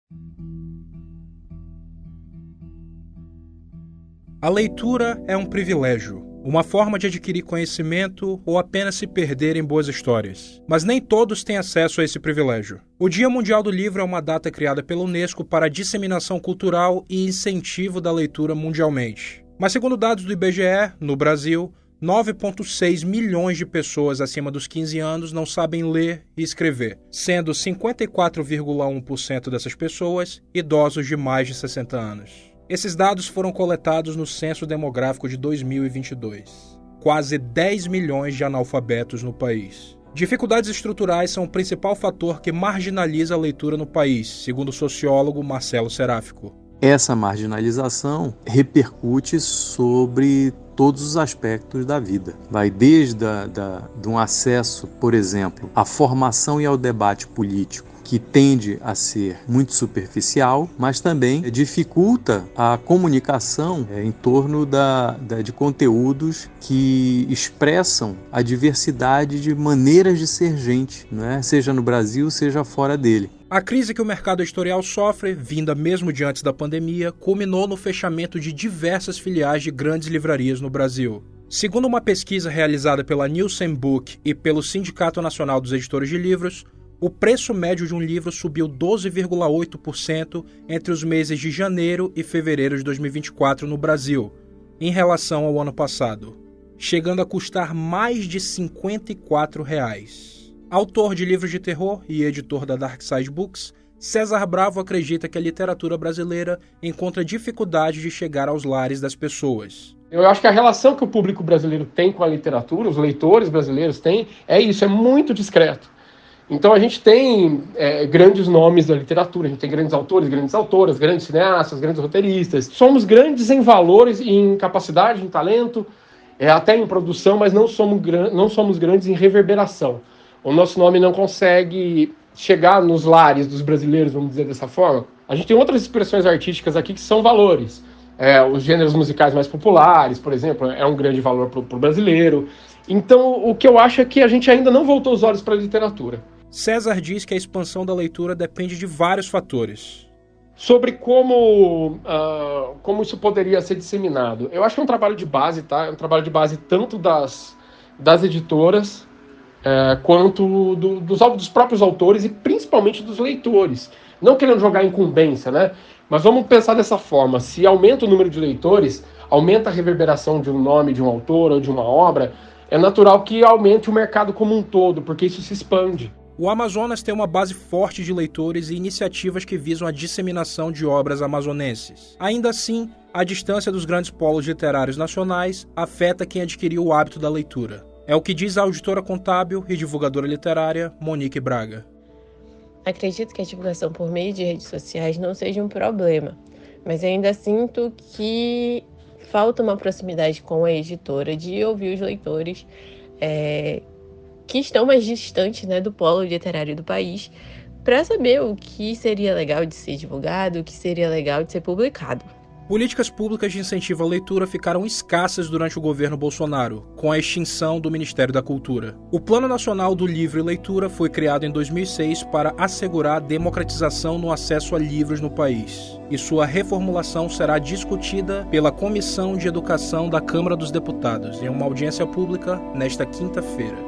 A leitura é um privilégio, uma forma de adquirir conhecimento ou apenas se perder em boas histórias. Mas nem todos têm acesso a esse privilégio. O Dia Mundial do Livro é uma data criada pela Unesco para a disseminação cultural e incentivo da leitura mundialmente. Mas segundo dados do IBGE, no Brasil, 9,6 milhões de pessoas acima dos 15 anos não sabem ler e escrever, sendo 54,1% dessas pessoas idosos de mais de 60 anos. Esses dados foram coletados no Censo Demográfico de 2022. Quase 10 milhões de analfabetos no país. Dificuldades estruturais são o principal fator que marginaliza a leitura no país, segundo o sociólogo Marcelo Seráfico. Essa marginalização repercute sobre todos os aspectos da vida. Vai desde de um acesso, por exemplo, à formação e ao debate político, que tende a ser muito superficial, mas também dificulta a comunicação em torno de conteúdos que expressam a diversidade de maneiras de ser gente, né? Seja no Brasil, seja fora dele. A crise que o mercado editorial sofre, vinda mesmo de antes da pandemia, culminou no fechamento de diversas filiais de grandes livrarias no Brasil. Segundo uma pesquisa realizada pela Nielsen Book e pelo Sindicato Nacional dos Editores de Livros, o preço médio de um livro subiu 12,8% entre os meses de janeiro e fevereiro de 2024 no Brasil, em relação ao ano passado, chegando a custar mais de R$ 54. Autor de livros de terror e editor da Dark Side Books, César Bravo acredita que a literatura brasileira encontra dificuldade de chegar aos lares das pessoas. Eu acho que a relação que o público brasileiro tem com a literatura, os leitores brasileiros têm, é isso, é muito discreto. Então a gente tem grandes nomes da literatura, a gente tem grandes autores, grandes autoras, grandes cineastas, grandes roteiristas. Somos grandes em valores, em capacidade, em talento, até em produção, mas não somos grandes em reverberação. O nosso nome não consegue chegar nos lares dos brasileiros, vamos dizer dessa forma. A gente tem outras expressões artísticas aqui que são valores. Os gêneros musicais mais populares, por exemplo, é um grande valor para o brasileiro. Então o que eu acho é que a gente ainda não voltou os olhos para a literatura. César diz que a expansão da leitura depende de vários fatores. Sobre como isso poderia ser disseminado. Eu acho que é um trabalho de base, tá? É um trabalho de base tanto das editoras quanto dos próprios autores e principalmente dos leitores. Não querendo jogar incumbência, né? Mas vamos pensar dessa forma. Se aumenta o número de leitores, aumenta a reverberação de um nome, de um autor ou de uma obra, é natural que aumente o mercado como um todo, porque isso se expande. O Amazonas tem uma base forte de leitores e iniciativas que visam a disseminação de obras amazonenses. Ainda assim, a distância dos grandes polos literários nacionais afeta quem adquiriu o hábito da leitura. É o que diz a auditora contábil e divulgadora literária Monique Braga. Acredito que a divulgação por meio de redes sociais não seja um problema, mas ainda sinto que falta uma proximidade com a editora de ouvir os leitores que estão mais distantes, né, do polo literário do país, para saber o que seria legal de ser divulgado, o que seria legal de ser publicado. Políticas públicas de incentivo à leitura ficaram escassas durante o governo Bolsonaro, com a extinção do Ministério da Cultura. O Plano Nacional do Livro e Leitura foi criado em 2006 para assegurar a democratização no acesso a livros no país, e sua reformulação será discutida pela Comissão de Educação da Câmara dos Deputados em uma audiência pública nesta quinta-feira.